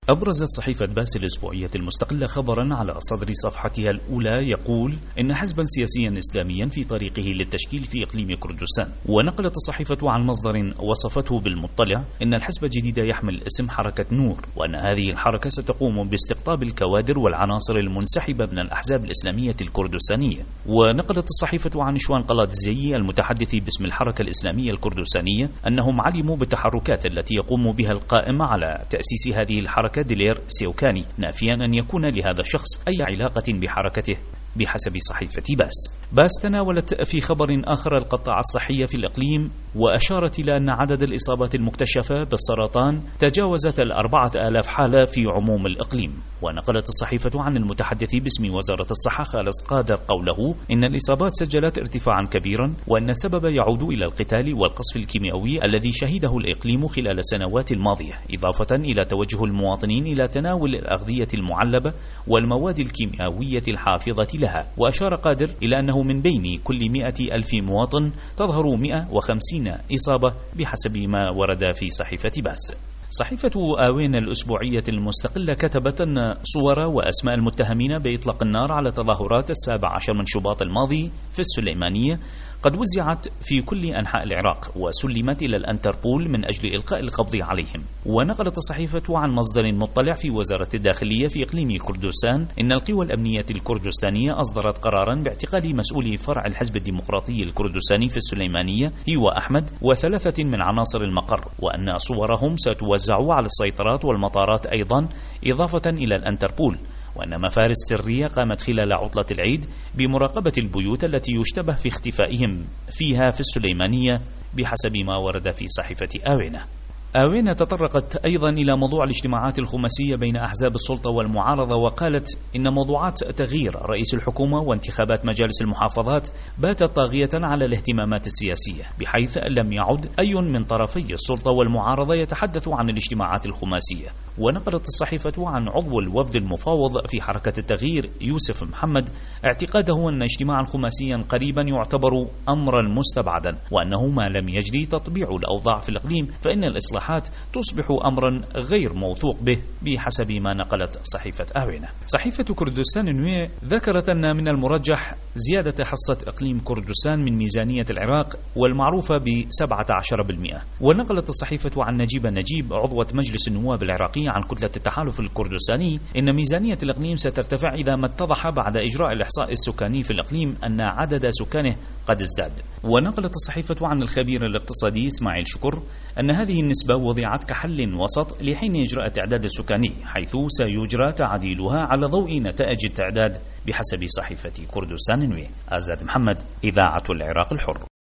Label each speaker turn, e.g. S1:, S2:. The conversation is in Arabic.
S1: أبرزت صحيفة باس الأسبوعية المستقلة خبرا على صدر صفحتها الأولى يقول إن حزبا سياسيا إسلاميا في طريقه للتشكيل في إقليم كردستان. ونقلت الصحيفة عن مصدر وصفته بالمطلع إن الحزب الجديد يحمل اسم حركة نور، وأن هذه الحركة ستقوم باستقطاب الكوادر والعناصر المنسحبة من الأحزاب الإسلامية الكردستانية. ونقلت الصحيفة عن شوان قلادزي المتحدث باسم الحركة الإسلامية الكردستانية أنهم علموا بالتحركات التي يقوم بها القائم على تأسيس هذه الحركة دلير سيوكاني، نافيا أن يكون لهذا الشخص أي علاقة بحركته بحسب صحيفة باس تناولت في خبر آخر القطاع الصحي في الإقليم، وأشارت إلى أن عدد الإصابات المكتشفة بالسرطان تجاوزت 4000 حالة في عموم الإقليم. ونقلت الصحيفة عن المتحدث باسم وزارة الصحة خالص قادر قوله إن الإصابات سجلت ارتفاعا كبيرا، وأن السبب يعود إلى القتال والقصف الكيميائي الذي شهده الإقليم خلال السنوات الماضية، إضافة إلى توجه المواطنين إلى تناول الأغذية المعلبة والمواد الكيميائية الحافظة لها. وأشار قادر إلى أنه من بين كل 100,000 مواطن تظهر 150 إصابة بحسب ما ورد في صحيفة باس. صحيفة آوين الأسبوعية المستقلة كتبت أن صور وأسماء المتهمين بإطلاق النار على تظاهرات 17 من شباط الماضي في السليمانية قد وزعت في كل أنحاء العراق وسلمت إلى الأنتربول من أجل إلقاء القبض عليهم. ونقلت الصحيفة عن مصدر مطلع في وزارة الداخلية في إقليم كردستان إن القوى الأمنية الكردستانية أصدرت قرارا باعتقال مسؤولي فرع الحزب الديمقراطي الكردستاني في السليمانية هيوا أحمد و3 من عناصر المقر، وأن صورهم ستوزع على السيطرات والمطارات أيضا إضافة إلى الأنتربول، وأن مفارس سرية قامت خلال عطلة العيد بمراقبة البيوت التي يشتبه في اختفائهم فيها في السليمانية بحسب ما ورد في صحيفة آوين تطرقت أيضا إلى موضوع الاجتماعات الخماسية بين أحزاب السلطة والمعارضة، وقالت إن موضوعات تغيير رئيس الحكومة وانتخابات مجالس المحافظات باتت طاغية على الاهتمامات السياسية، بحيث لم يعد أي من طرفي السلطة والمعارضة يتحدث عن الاجتماعات الخماسية. ونقلت الصحيفة عن عضو الوفد المفاوض في حركة التغيير يوسف محمد اعتقاده أن اجتماعا خماسيا قريبا يعتبر أمرا مستبعدا، وأنه ما لم يجري تطبيع الأوضاع في الإقليم فإن الإصلاحات تصبح أمرا غير موثوق به بحسب ما نقلت صحيفة آوينة. صحيفة كردستان نوية ذكرت أن من المرجح زيادة حصة إقليم كردستان من ميزانية العراق والمعروفة ب17%. ونقلت الصحيفة عن نجيب عضوة مجلس النواب العراقي عن كتلة التحالف الكردستاني إن ميزانية الإقليم سترتفع إذا ما اتضح بعد إجراء الإحصاء السكاني في الإقليم أن عدد سكانه قد ازداد. ونقلت الصحيفة عن الخبير الاقتصادي إسماعيل شكر أن هذه النسبة وضعت كحل وسط لحين إجراء التعداد السكاني، حيث سيجرى تعديلها على ضوء نتائج التعداد بحسب صحيفة كردستان نوية. أزاد محمد، إذاعة العراق الحر.